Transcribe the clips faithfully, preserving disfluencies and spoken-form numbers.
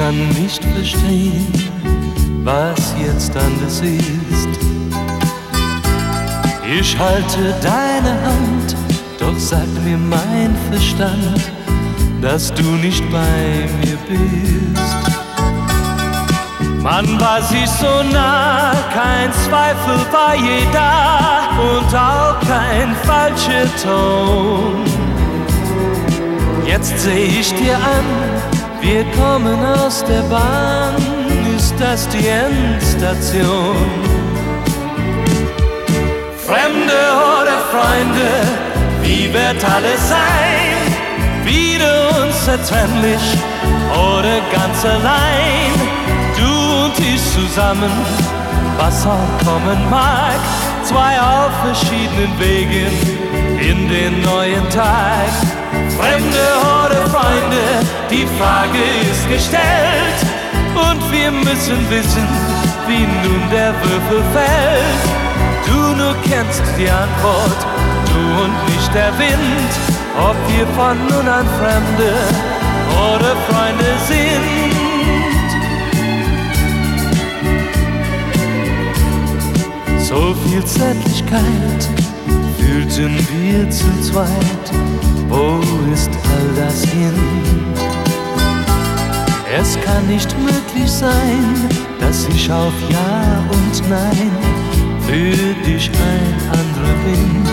kann nicht verstehen, was jetzt anders ist. Ich halte deine Hand, doch sagt mir mein Verstand, dass du nicht bei mir bist. Man war sich so nah, kein Zweifel war je da und auch kein falscher Ton. Jetzt seh ich dir an, wir kommen aus der Bahn, ist das die Endstation? Fremde oder Freunde, wie wird alles sein? Wieder unzertrennlich oder ganz allein? Du und ich zusammen, was auch kommen mag, zwei auf verschiedenen Wegen in den neuen Tag. Fremde oder Freunde, die Frage ist gestellt und wir müssen wissen, wie nun der Würfel fällt. Du nur kennst die Antwort, du und nicht der Wind, ob wir von nun an Fremde oder Freunde sind. So viel Zärtlichkeit fühlten wir zu zweit, wo ist all das hin? Es kann nicht möglich sein, dass ich auf Ja und Nein für dich ein anderer bin.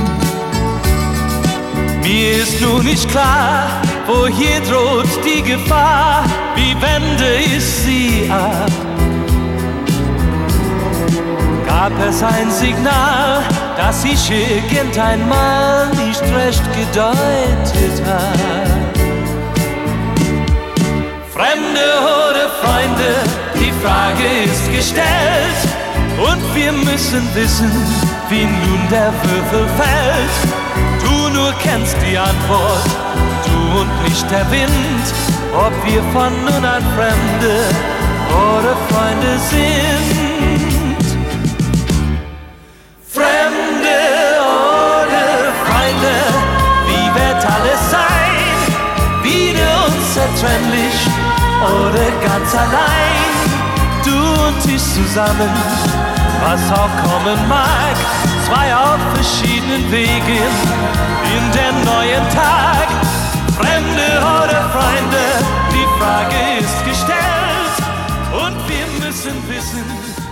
Mir ist nur nicht klar, wo hier droht die Gefahr, wie wende ich sie ab? Gab es ein Signal, das ich irgendeinmal nicht recht gedeutet hab? Fremde oder Freunde, die Frage ist gestellt und wir müssen wissen, wie nun der Würfel fällt. Du nur kennst die Antwort, du und nicht der Wind, ob wir von nun an Fremde oder Freunde sind. Unzertrennlich oder ganz allein, du und ich zusammen, was auch kommen mag, zwei auf verschiedenen Wegen in den neuen Tag. Fremde oder Freunde, die Frage ist gestellt und wir müssen wissen,